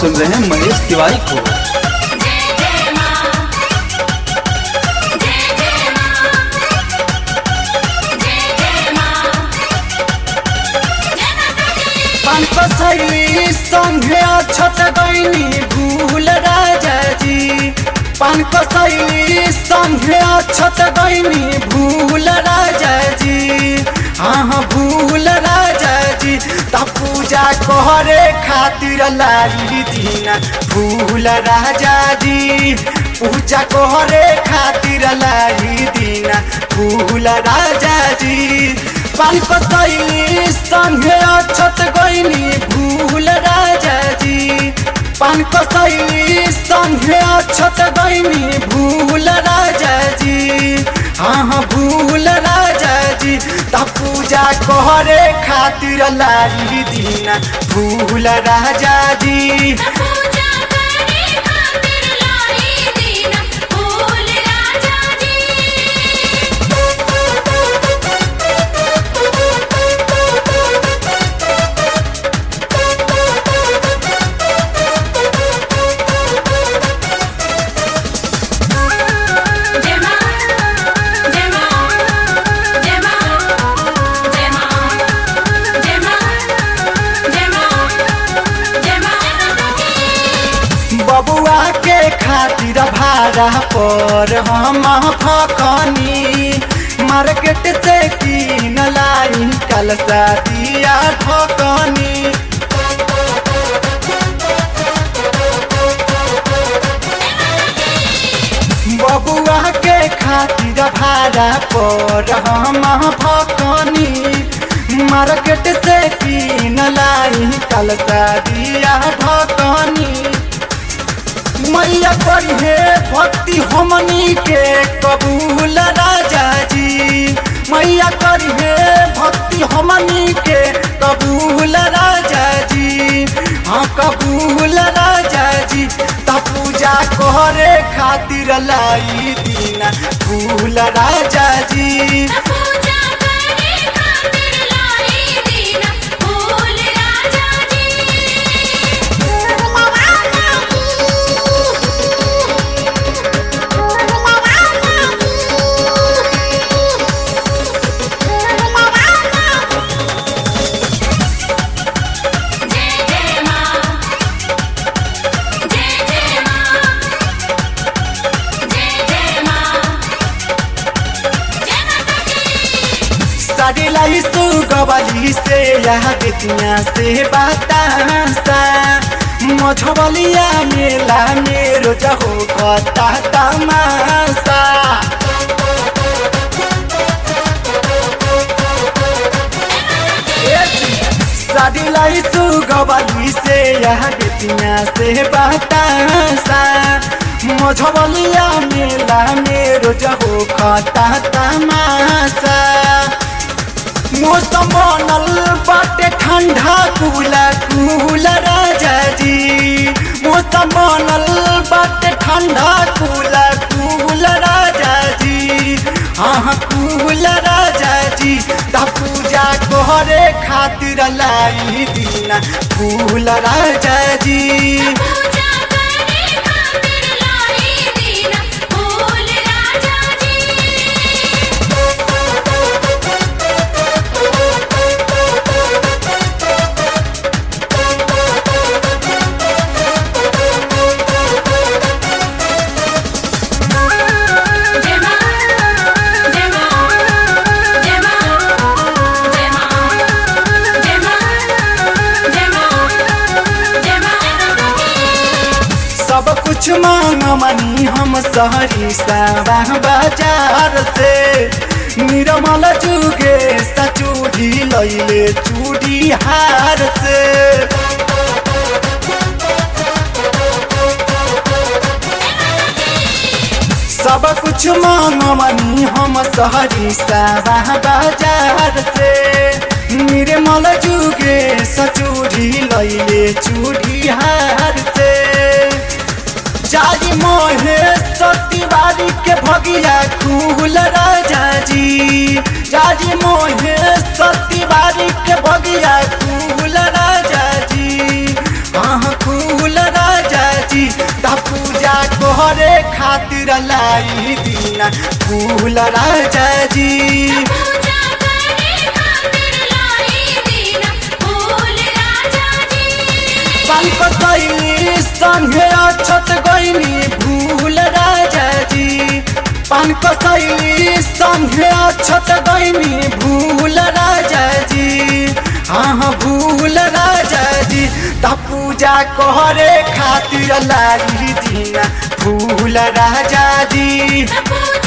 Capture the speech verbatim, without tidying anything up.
सुन रहे हैं महेश तिवारी को। शैली संघे अछत गईनी भूल राजा जी, पान शैली संघे अछत गईनी भूल राजा जी, हाँ भूल राजा जी। त पूजा करे खातिर लाई दीना भूल राजा जी, पूजा करे खातिर लाई दीना भूल राजा जी। पान शैली संघे अछत गईनी भूल राजा जी, पान शैली संघे अछत गईनी भूल राजा जी, हाँ भूल राजा जी। त पूजा करे खातिर लाई दीना भूल राजा जी, बबुआ के खातिर भाड़ा पर हम फकनी, मार्केट से कीन लाई कल दिया ठकनी। बबुआ के खातिर भाड़ा पर हम फकनी, मार्केट से कीन लाई कल दिया ठकनी। मैया पढ़े भक्ति हमनी के कबूल राजा जी, मैया पढ़े भक्ति हमनी के कबूल राजा जी, हाँ कबूल राजा जी। त पूजा करे खातिर लाई दीना भूल राजा जी, साड़ी लाई सु गवाली से यहाँ बेतिया से बतासा, मझबलिया मेला मेरो जहो कता तमासा। साड़ी लाई सु गवाली से यहाँ बेतिया से बतासा, मझबलिया मेला मेरो जहो कता तमासा। मौसम बनल बाटे ठंडा कूला कूल राजा जी, मौसम बनल बाटे ठंडा कूला कूल राजा जी, हाँ कूल राजा जी। त पूजा करे खातिर लाई दीना फूल राजा जी, सब कुछ मांग मनी हम शहरी सारा बाजार से, निर्मल जुगे सचूड़ी लैले चूड़ी हार से। सब कुछ मांग मनी हम शहरी सारा बाजार से, निर्मल जुगे सचूड़ी लैले चूड़ी हार से। जारी महेश तिवारी के भगिया खूल राजा जी, जारी महेश तिवारी के भगिया खूल राजा जी, हाँ खूल फूल राजा जी पूजा करे खातिर लाई दीना फूल राजा जी पान कसैली संगे अछत गइनी भूल राजा जी पान कसैली संगे अछत गइनी भूल राजा जी हाँ भूल राजा जी त पूजा करे खातिर लाई दीना फूल राजा जी पूजा